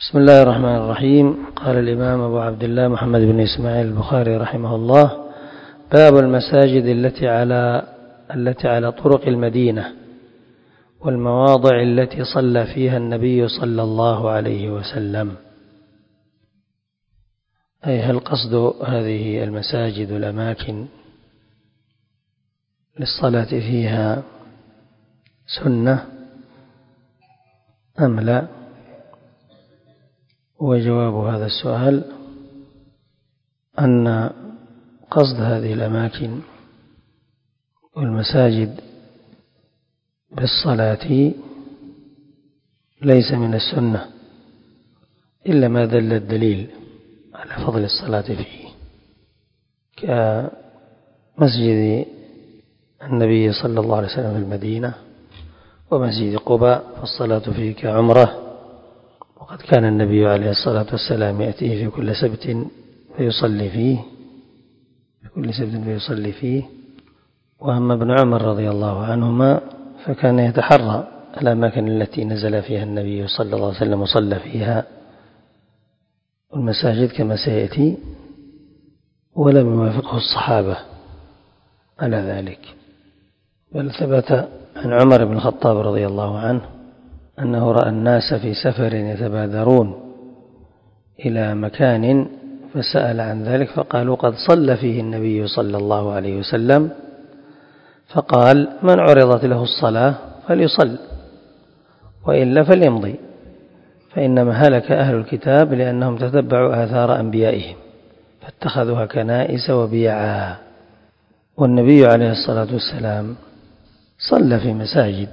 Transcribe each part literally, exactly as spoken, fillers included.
بسم الله الرحمن الرحيم. قال الإمام أبو عبد الله محمد بن إسماعيل البخاري رحمه الله: باب المساجد التي على التي على طرق المدينة والمواضع التي صلى فيها النبي صلى الله عليه وسلم. أي هل قصد هذه المساجد والأماكن للصلاة فيها سنة أم لا؟ وجواب هذا السؤال أن قصد هذه الأماكن والمساجد بالصلاة ليس من السنة إلا ما دل الدليل على فضل الصلاة فيه، كمسجد النبي صلى الله عليه وسلم في المدينة ومسجد قباء فالصلاة فيه كعمرة، وقد كان النبي عليه الصلاة والسلام يأتيه في كل سبت فيصلي فيه في كل سبت فيصلي فيه. وأما ابن عمر رضي الله عنهما فكان يتحرى الأماكن التي نزل فيها النبي صلى الله عليه وسلم وصلى فيها والمساجد كما سيأتي، ولم يوافقه الصحابة على ذلك، بل ثبت عن عمر بن الخطاب رضي الله عنه أنه رأى الناس في سفر يتبادرون إلى مكان فسأل عن ذلك فقالوا قد صلى فيه النبي صلى الله عليه وسلم، فقال: من عرضت له الصلاة فليصل وإلا فليمضي، فإنما هلك أهل الكتاب لأنهم تتبعوا آثار أنبيائهم فاتخذوها كنائس وبيعا. والنبي عليه الصلاة والسلام صلى في مساجد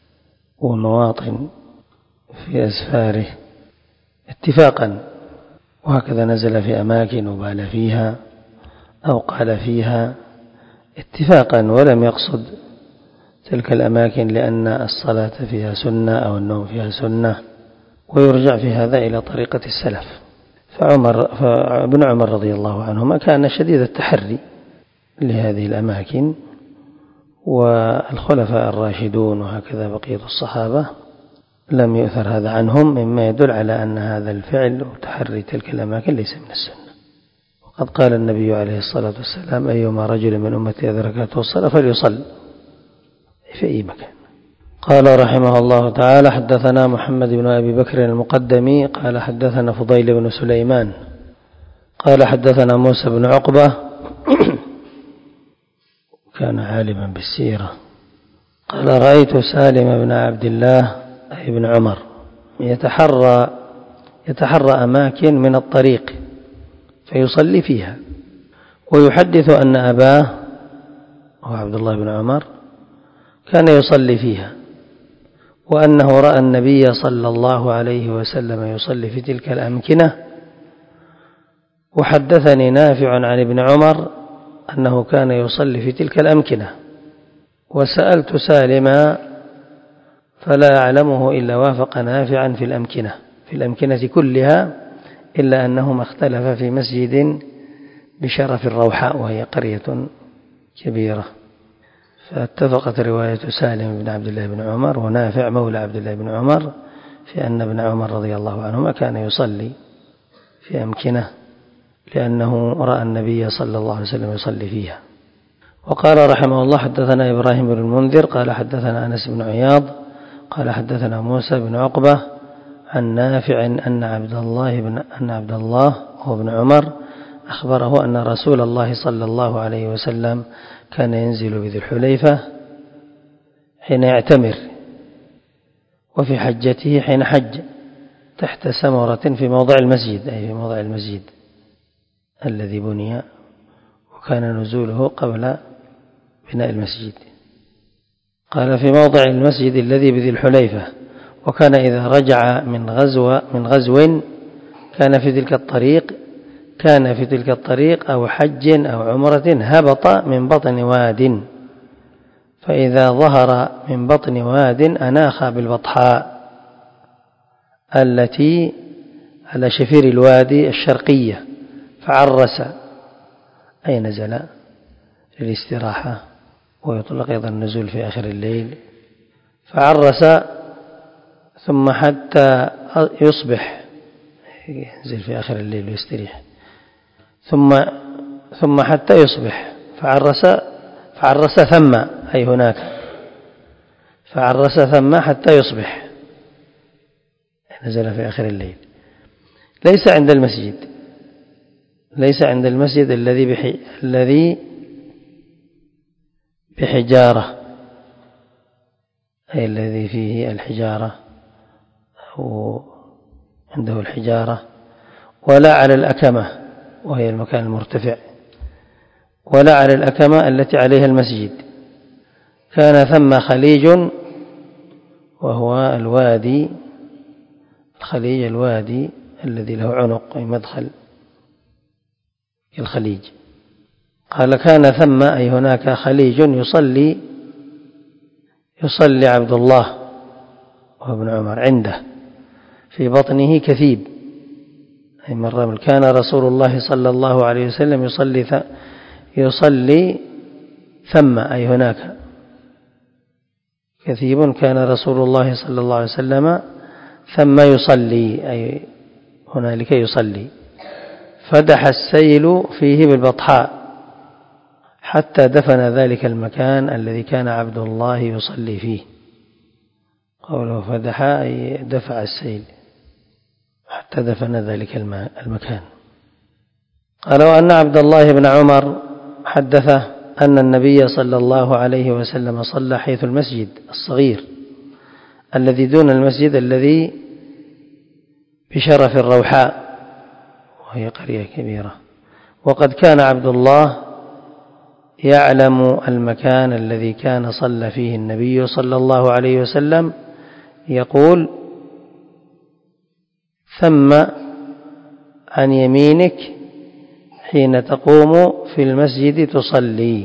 ومواطن في أسفاره اتفاقا، وهكذا نزل في أماكن وبال فيها أو قال فيها اتفاقا، ولم يقصد تلك الأماكن لأن الصلاة فيها سنة أو النوم فيها سنة، ويرجع في هذا إلى طريقة السلف. فعمر فابن عمر رضي الله عنهما كان شديد التحري لهذه الأماكن، والخلفاء الراشدون وهكذا بقية الصحابة لم يؤثر هذا عنهم، مما يدل على أن هذا الفعل وتحري تلك الأماكن ليس من السنة. وقد قال النبي عليه الصلاة والسلام: أيما رجل من أمتي أدركته الصلاة فليصل في أي مكان. قال رحمه الله تعالى: حدثنا محمد بن أبي بكر المقدمي قال حدثنا فضيل بن سليمان قال حدثنا موسى بن عقبة كان عالما بالسيرة قال: رأيت سالم بن عبد الله أي بن عمر يتحرى يتحرى أماكن من الطريق فيصلي فيها، ويحدث أن أباه هو عبد الله بن عمر كان يصلي فيها، وأنه رأى النبي صلى الله عليه وسلم يصلي في تلك الأمكنة. وحدثني نافع عن ابن عمر أنه كان يصلي في تلك الأمكنة، وسألت سالما فلا أعلمه إلا وافق نافعا في الأمكنة في الأمكنة كلها، إلا أنهما اختلف في مسجد بشرف الروحاء وهي قرية كبيرة، فاتفقت رواية سالم بن عبد الله بن عمر ونافع مولى عبد الله بن عمر في أن ابن عمر رضي الله عنهما كان يصلي في أمكنة لأنه رأى النبي صلى الله عليه وسلم يصلي فيها. وقال رحمه الله: حدثنا إبراهيم بن المنذر قال حدثنا أنس بن عياض قال حدثنا موسى بن عقبة عن نافع أن عبد الله بن أن عبد الله هو ابن عمر أخبره أن رسول الله صلى الله عليه وسلم كان ينزل بذي الحليفة حين يعتمر، وفي حجته حين حج تحت سمرة في موضع المسجد، أي في موضع المسجد الذي بني، وكان نزوله قبل بناء المسجد. قال: في موضع المسجد الذي بذي الحليفة، وكان إذا رجع من غزو من غزو كان في تلك الطريق كان في تلك الطريق أو حج أو عمرة هبط من بطن واد، فإذا ظهر من بطن واد أناخ بالبطحاء التي على شفير الوادي الشرقية، فعرس أي نزل للاستراحة، ويطلق أيضا النزول في آخر الليل، فعرس ثم حتى يصبح ينزل في آخر الليل ويستريح، ثم ثم حتى يصبح، فعرس فعرس ثم أي هناك، فعرس ثم حتى يصبح، نزل في آخر الليل. ليس عند المسجد، ليس عند المسجد الذي بحي الذي بحجارة، أي الذي فيه الحجارة أو عنده الحجارة، ولا على الأكمة وهي المكان المرتفع، ولا على الأكمة التي عليها المسجد. كان ثم خليج، وهو الوادي، الخليج الوادي الذي له عنق أي مدخل الخليج. قال كان ثم أي هناك خليج يصلي يصلي عبد الله وابن عمر عنده، في بطنه كثيب أي من رمل. كان رسول الله صلى الله عليه وسلم يصلي يصلي ثم أي هناك كثيب، كان رسول الله صلى الله عليه وسلم ثم يصلي أي هنالك يصلي. فدح السيل فيه بالبطحاء حتى دفن ذلك المكان الذي كان عبد الله يصلي فيه. قوله فدح أي دفع السيل حتى دفن ذلك المكان. قال وأن عبد الله بن عمر حدثه أن النبي صلى الله عليه وسلم صلى حيث المسجد الصغير الذي دون المسجد الذي بشرف الروحاء وهي قرية كبيرة. وقد كان عبد الله يعلم المكان الذي كان صلى فيه النبي صلى الله عليه وسلم، يقول ثم عن يمينك حين تقوم في المسجد تصلي،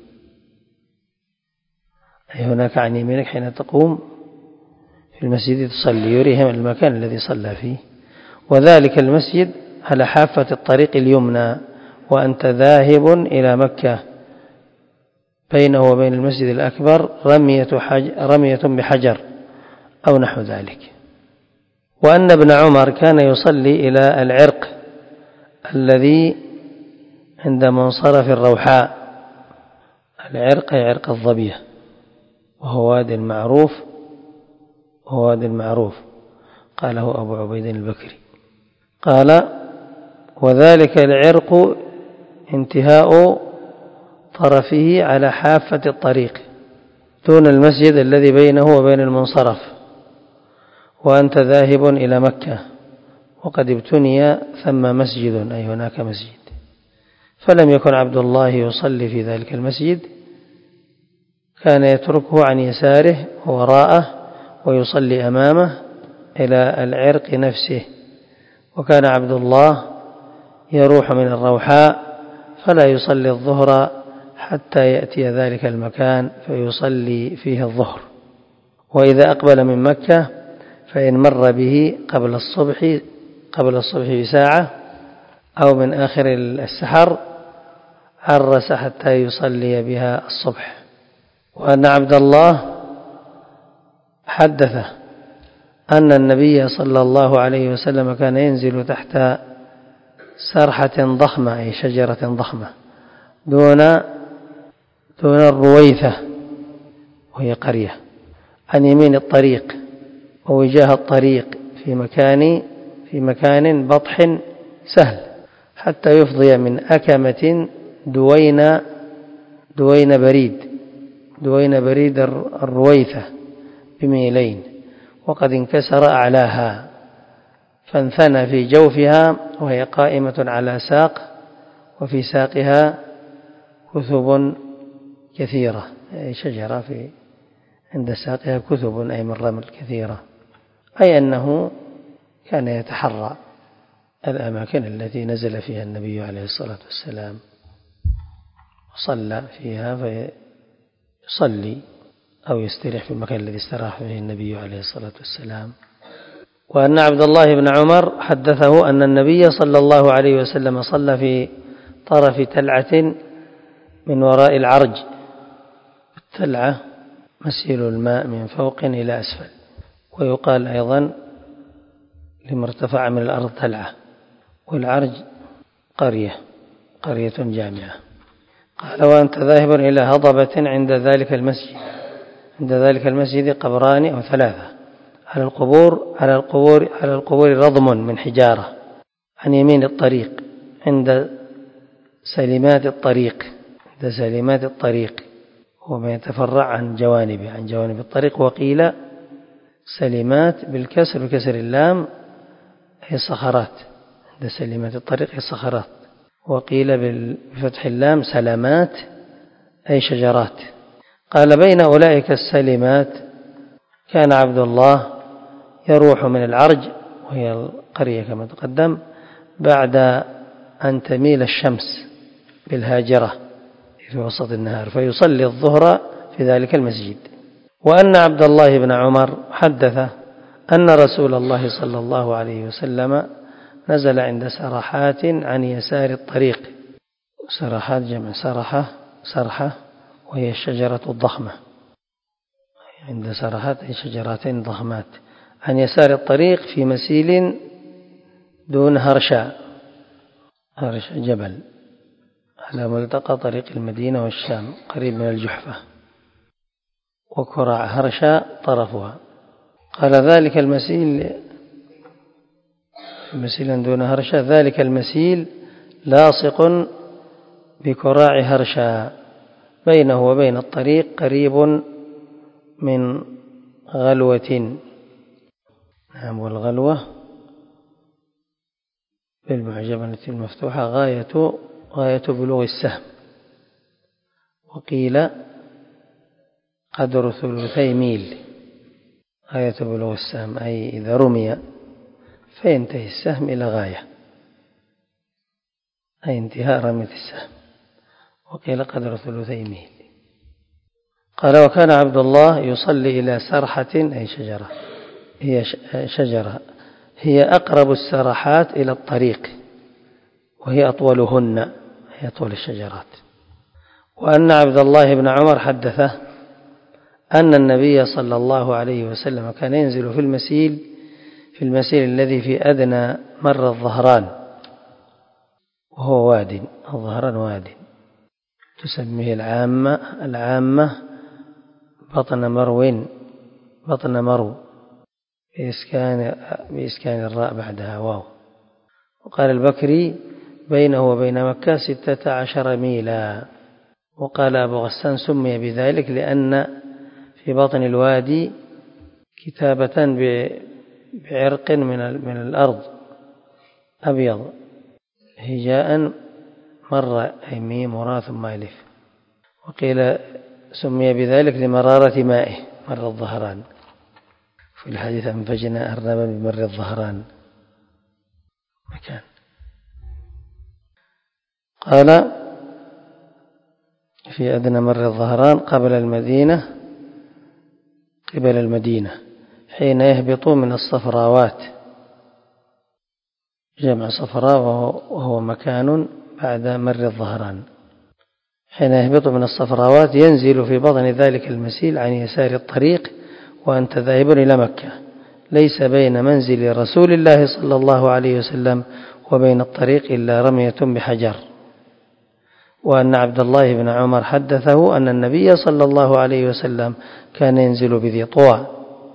أي هناك عن يمينك حين تقوم في المسجد تصلي، يريهم المكان الذي صلى فيه. وذلك المسجد على حافة الطريق اليمنى، وأنت ذاهب إلى مكة، بينه وبين المسجد الأكبر رمية, رمية بحجر أو نحو ذلك. وأن ابن عمر كان يصلي إلى العرق الذي عند منصرف الروحاء. العرق أي عرق الظبية، وهو وادي المعروف وهو وادي المعروف قاله أبو عبيد البكري. قال وذلك العرق انتهاء طرفه على حافة الطريق دون المسجد الذي بينه وبين المنصرف، وأنت ذاهب إلى مكة وقد ابتني ثم مسجد أي هناك مسجد. فلم يكن عبد الله يصلي في ذلك المسجد، كان يتركه عن يساره ووراءه ويصلي أمامه إلى العرق نفسه. وكان عبد الله يروح من الروحاء فلا يصلي الظهر حتى يأتي ذلك المكان فيصلي فيه الظهر. وإذا أقبل من مكة فإن مر به قبل الصبح قبل الصبح بساعة أو من آخر السحر عرس حتى يصلي بها الصبح. وأن عبد الله حدثه أن النبي صلى الله عليه وسلم كان ينزل تحت سرحة ضخمة أي شجرة ضخمة دون دون الرويثة وهي قرية عن يمين الطريق ووجاه الطريق في مكان في مكان بطح سهل، حتى يفضي من أكمة دوين دوين بريد دوين بريد الرويثة بميلين، وقد انكسر أعلاها فانثنى في جوفها وهي قائمة على ساق، وفي ساقها كثب كثيرة أي شجرة في عند ساقها كثب أي من رمل كثيرة، أي أنه كان يتحرى الأماكن التي نزل فيها النبي عليه الصلاة والسلام وصلى فيها فيصلي أو يستريح في المكان الذي استراح فيه النبي عليه الصلاة والسلام. وأن عبد الله بن عمر حدثه أن النبي صلى الله عليه وسلم صلى في طرف تلعة من وراء العرج. التلعة مسيل الماء من فوق إلى أسفل، ويقال أيضا لما ارتفع من الأرض تلعة، والعرج قرية قرية جامعة. قال وأنت ذاهب إلى هضبة عند ذلك المسجد، عند ذلك المسجد قبران أو ثلاثة، على القبور على القبور على القبور رضم من حجارة عن يمين الطريق عند سلمات الطريق، عند سلمات الطريق وما يتفرع عن جوانبه عن جوانب الطريق. وقيل سلمات بالكسر بكسر اللام هي الصخرات، عند سلمات الطريق هي الصخرات. وقيل بفتح اللام سلمات أي شجرات. قال بين أولئك السلمات كان عبد الله يروح من العرج وهي القرية كما تقدم بعد أن تميل الشمس بالهاجرة في وسط النهار فيصلي الظهر في ذلك المسجد. وأن عبد الله بن عمر حدث أن رسول الله صلى الله عليه وسلم نزل عند سرحات عن يسار الطريق. سرحات جمع سرحة سرحة وهي الشجرة الضخمة، عند سرحات أي شجرات ضخمات عن يسار الطريق في مسيل دون هرشا، هرشا جبل على ملتقى طريق المدينة والشام قريب من الجحفة، وكرع هرشا طرفها. قال ذلك المسيل مسيلا دون هرشا، ذلك المسيل لاصق بكراع هرشا بينه وبين الطريق قريب من غلوة. نعم، والغلوة بالمعجمة المفتوحة غاية غاية بلوغ السهم. وقيل قدر ثلثي ميل، غاية بلوغ السهم أي إذا رمي فينتهي السهم إلى غاية أي انتهاء رمية السهم. وقيل قدر ثلثي ميل. قال وكان عبد الله يصلي إلى سرحة أي شجرة، هي شجرة هي أقرب السرحات إلى الطريق وهي أطولهن، هي طول الشجرات. وأن عبد الله بن عمر حدثه أن النبي صلى الله عليه وسلم كان ينزل في المسيل في المسيل الذي في أدنى مر الظهران، وهو واد، الظهران واد تسميه العامة العامة بطن مرو بطن مرو بإسكان بإسكان الراء بعدها واو. وقال البكري بينه وبين مكة ستة عشر ميلا. وقال أبو غسان سمي بذلك لأن في بطن الوادي كتابة بعرق من من الأرض أبيض هجاء مر أي ميم وراء ثم ألف. وقيل سمي بذلك لمرارة مائه مر الظهران، في الحديث أنفجنا أرنبا بمر الظهران مكان. قال في أدنى مر الظهران قبل المدينة قبل المدينة حين يهبط من الصفراوات، جمع صفراء وهو مكان بعد مر الظهران. حين يهبط من الصفراوات ينزل في بطن ذلك المسيل عن يسار الطريق وأنت ذاهب إلى مكة، ليس بين منزل رسول الله صلى الله عليه وسلم وبين الطريق إلا رمية بحجر. وأن عبد الله بن عمر حدثه أن النبي صلى الله عليه وسلم كان ينزل بذي طوى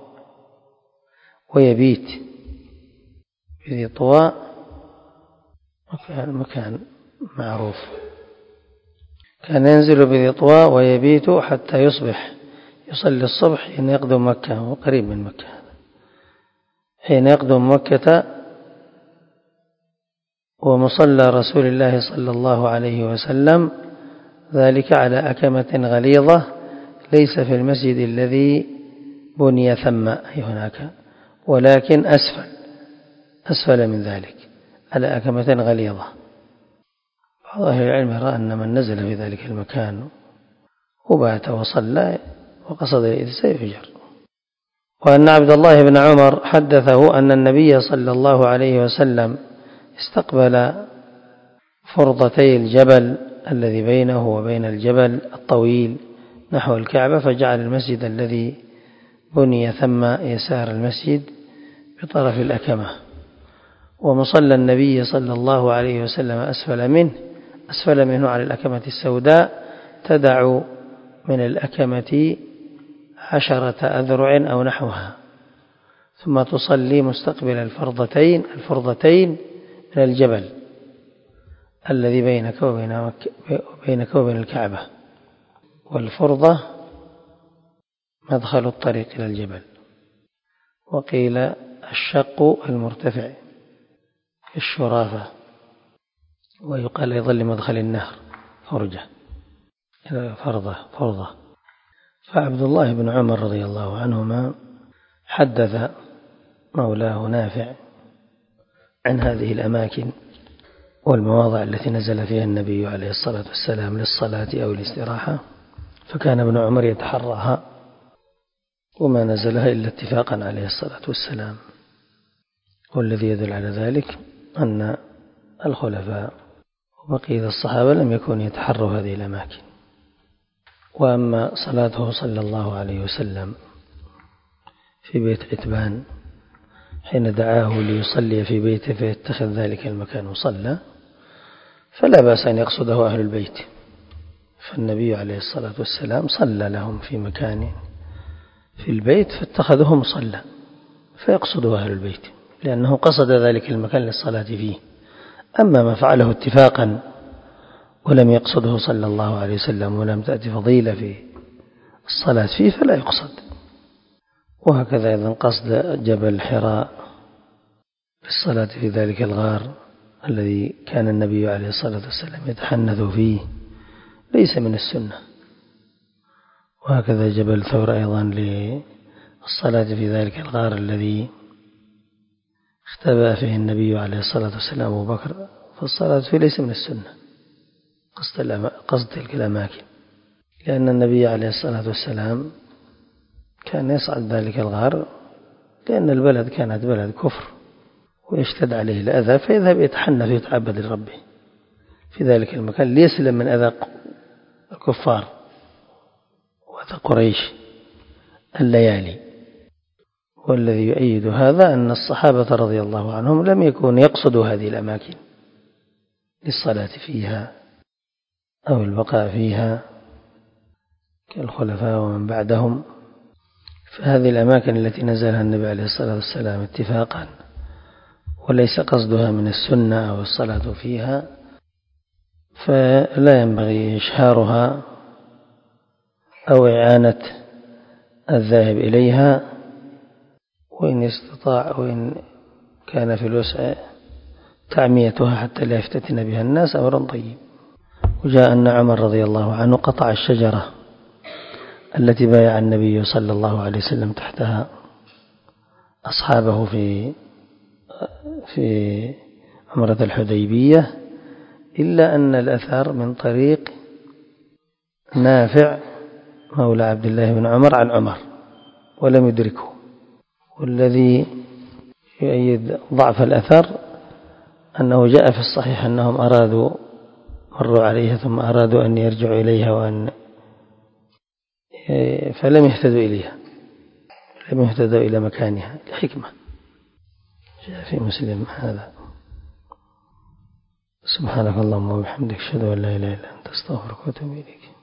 ويبيت بذي طوى مكان, مكان معروف، كان ينزل بذي طوى ويبيت حتى يصبح، يصلي الصبح حين يقدم مكة وقريب من مكة، حين يقدم مكة ومصلى رسول الله صلى الله عليه وسلم ذلك على أكمة غليظة ليس في المسجد الذي بني ثم أي هناك، ولكن أسفل أسفل من ذلك على أكمة غليظة. بعض أهل العلم يرى أن من نزل في ذلك المكان وبات وصلى وقصد الإذن سيؤجر. وأن عبد الله بن عمر حدثه أن النبي صلى الله عليه وسلم استقبل فرضتي الجبل الذي بينه وبين الجبل الطويل نحو الكعبة، فجعل المسجد الذي بني ثم يسار المسجد بطرف الأكمة ومصلى النبي صلى الله عليه وسلم أسفل منه أسفل منه على الأكمة السوداء تدع من الأكمة عشرة أذرع أو نحوها، ثم تصلي مستقبل الفرضتين الفرضتين من الجبل الذي بينك وبين مكة بينك وبين الكعبة، والفرضة مدخل الطريق إلى الجبل، وقيل الشق المرتفع الشرافة، ويقال أيضا لمدخل النهر فرجة فرضة فرضة. فعبد الله بن عمر رضي الله عنهما حدث مولاه نافع عن هذه الأماكن والمواضع التي نزل فيها النبي عليه الصلاة والسلام للصلاة أو الاستراحة، فكان ابن عمر يتحراها وما نزلها إلا اتفاقا عليه الصلاة والسلام. والذي يدل على ذلك أن الخلفاء وبقية الصحابة لم يكونوا يتحروا هذه الأماكن. وأما صلاته صلى الله عليه وسلم في بيت عتبان حين دعاه ليصلي في بيته فيتخذ ذلك المكان مصلى، فلا بأس أن يقصده أهل البيت، فالنبي عليه الصلاة والسلام صلى لهم في مكان في البيت فاتخذه مصلى فيقصده أهل البيت لأنه قصد ذلك المكان للصلاة فيه. أما ما فعله اتفاقا ولم يقصده صلى الله عليه وسلم ولم تأتي فضيلة في الصلاة فيه فلا يقصد. وهكذا أيضا قصد جبل حراء بالصلاة في ذلك الغار الذي كان النبي عليه الصلاة والسلام يتحنث فيه ليس من السنة. وهكذا جبل ثور أيضا للصلاة في ذلك الغار الذي اختبأ فيه النبي عليه الصلاة والسلام أبو بكر، فالصلاة فيه ليس من السنة قصد, قصد تلك الأماكن، لأن النبي عليه الصلاة والسلام كان يصعد ذلك الغار لأن البلد كانت بلد كفر ويشتد عليه الأذى فيذهب يتحنث ويتعبد لربه في ذلك المكان ليسلم من أذى الكفار وأذى قريش الليالي. والذي يؤيد هذا أن الصحابة رضي الله عنهم لم يكن يقصدوا هذه الأماكن للصلاة فيها أو البقاء فيها كالخلفاء ومن بعدهم. فهذه الأماكن التي نزلها النبي عليه الصلاة والسلام اتفاقا وليس قصدها من السنة أو الصلاة فيها فلا ينبغي إشهارها أو إعانة الذاهب إليها، وإن استطاع وإن كان في الوسع تعميتها حتى لا يفتتن بها الناس أمرا طيب. وجاء أن عمر رضي الله عنه قطع الشجرة التي بايع النبي صلى الله عليه وسلم تحتها أصحابه في في عمرة الحديبية، إلا أن الأثر من طريق نافع مولى عبد الله بن عمر عن عمر ولم يدركه. والذي يؤيد ضعف الأثر أنه جاء في الصحيح أنهم أرادوا مروا عليها ثم أرادوا أن يرجعوا إليها وأن فلم يهتدوا إليها لم يهتدوا إلى مكانها لحكمة جاء في مسلم هذا. سبحانك اللهم وبحمدك أشهد أن لا إله إلا أنت أستغفرك وأتوب إليك.